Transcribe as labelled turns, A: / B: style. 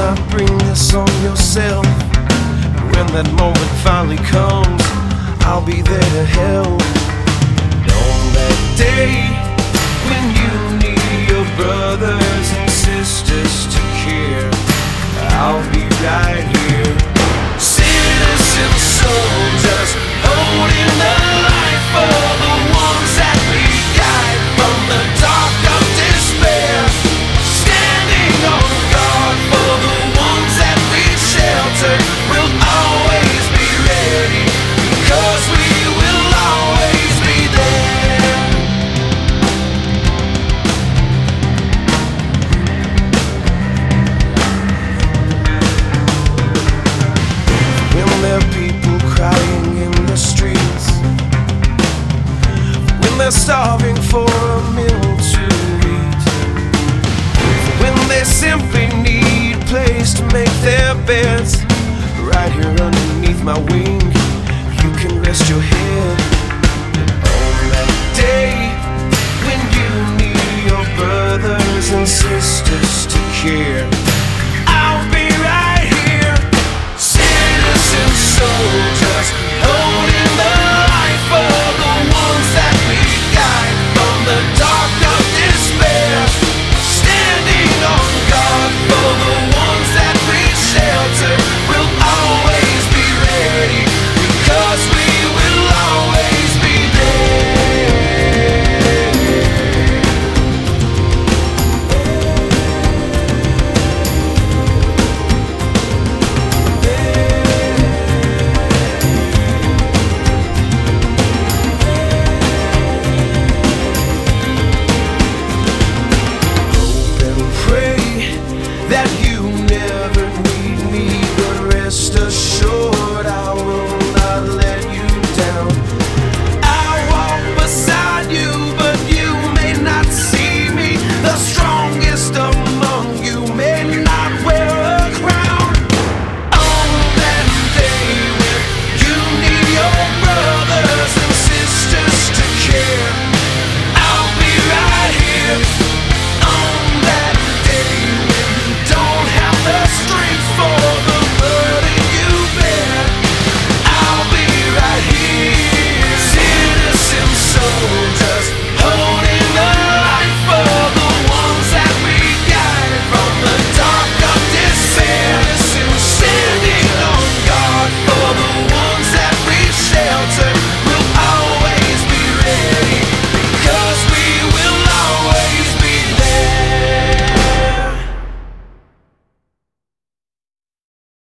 A: not bring this on yourself. When that moment finally comes, I'll be there to help. And on that day, when you need your brothers and sisters to care, I'll be right here. Citizen soldiers, holding the light for the ones that we guide from the dark of despair. Standing on guard for the ones that we shelter. We'll always be ready, 'cause we will always be there. When there are people crying in the streets, when they're starving for a meal to eat, when they simply need a place to make their beds, right here underneath my wing, you can rest your head.